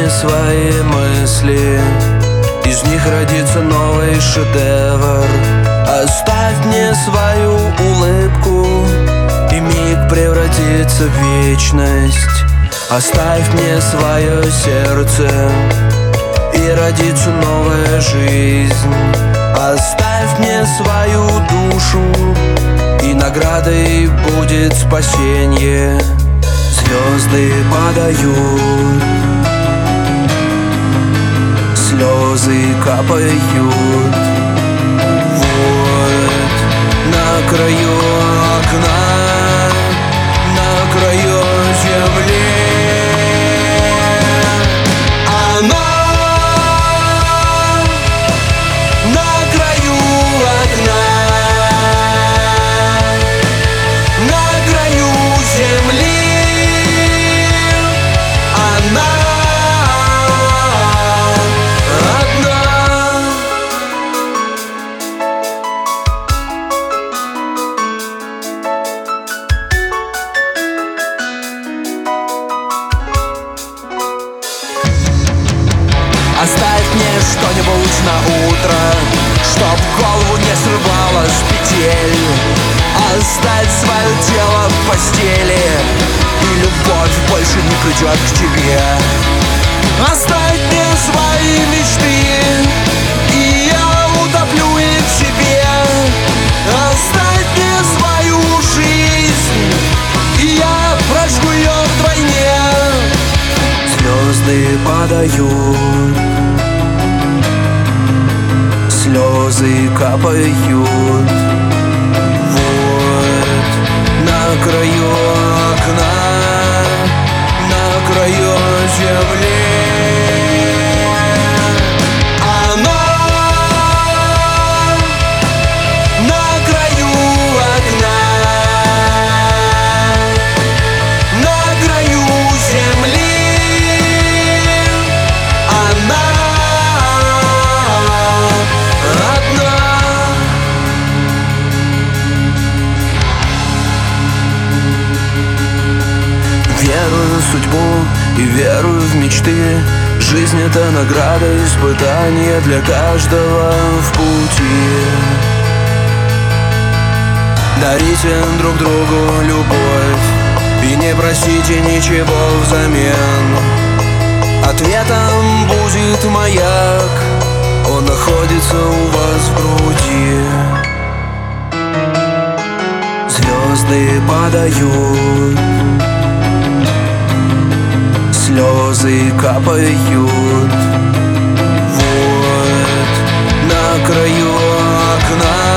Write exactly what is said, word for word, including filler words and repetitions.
мне свои мысли, из них родится новый шедевр. Оставь мне свою улыбку, и миг превратится в вечность. Оставь мне свое сердце, и родится новая жизнь. Оставь мне свою душу, и наградой будет спасенье. Звезды падают, слезы капают. Вот на краю окна, на краю земли она, на краю окна, на краю земли она одна. Оставь мне что-нибудь на утро, чтоб голову не срывало с петель. Оставь свое тело в постели, и любовь больше не придет к тебе. Оставь мне свои мечты, и я утоплю их в себе. Оставь мне свою жизнь, и я прожгу ее вдвойне. Звезды падают, слезы капают. Вот на краю окна, на краю земли она, на краю окна, на краю земли она одна. Верую в судьбу и верую в мечты. Жизнь — это награда, испытание для каждого в пути. Дарите друг другу любовь и не просите ничего взамен. Ответом будет маяк, он находится у вас в груди. Звезды падают, слезы капают. Вот на краю окна,